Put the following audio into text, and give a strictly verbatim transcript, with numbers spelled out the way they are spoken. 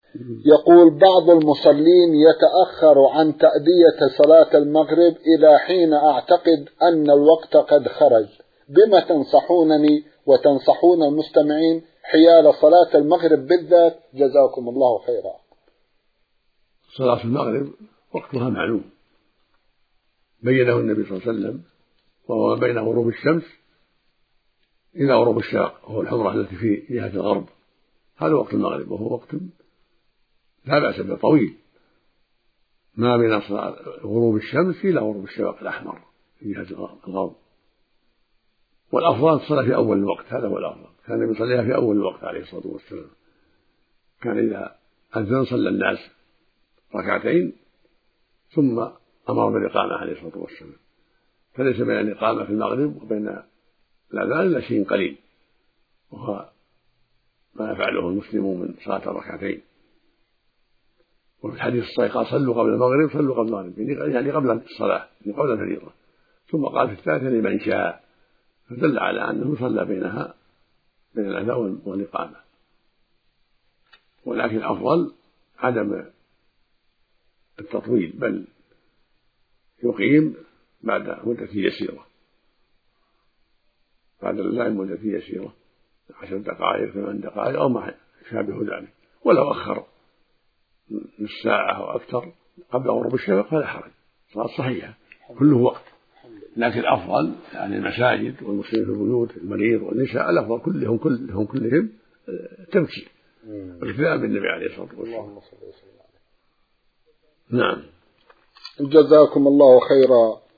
يقول بعض المصلين يتأخر عن تأدية صلاة المغرب إلى حين أعتقد أن الوقت قد خرج، بما تنصحونني وتنصحون المستمعين حيال صلاة المغرب بالذات؟ جزاكم الله خيرا. صلاة المغرب وقتها معلوم، بينه النبي صلى الله عليه وسلم، وهو بين غروب الشمس إلى غروب الشرق، وهو الحمرة التي في جهة الغرب، هذا وقت المغرب، وهو وقت لا بأس به طويل، ما بين غروب الشمس إلى غروب الشفق الأحمر في جهة الغرب. والأفضل الصلاة في أول الوقت، هذا هو الأفضل، كان يصليها في أول الوقت عليه الصلاة والسلام، كان إذا أذن صلى الناس ركعتين ثم أمر بالإقامة عليه الصلاة والسلام، فليس بين الإقامة في المغرب وبين الأذان إلا شيء قليل، وهو ما يفعله المسلمون من صلاة الركعتين. وفي الحديث الصحيح قال صلوا قبل المغرب، صلوا قبل المغرب، يعني قبل الصلاة، يعني قبل الفريضة، ثم قال في الثالثة لمن شاء، فدل على أنه صلى بينها بين الأذان والإقامة. ولكن الأفضل عدم التطويل، بل يقيم بعد مدة يسيرة، بعد الأذان مدة يسيرة، عشر دقائق ثمان دقائق أو ما يشابه ذلك، ولو أخر نصف ساعة أو أكثر قبل غروب الشفق فلا حرج، صلاة صحيحة كله وقت. لكن الأفضل يعني المساجد والمسلمين في البيوت، المريض والنساء، الأفضل كلهم كلهم كلهم تمشي والاقتداء بالنبي عليه الصلاة والسلام. نعم. جزاكم الله خيرا.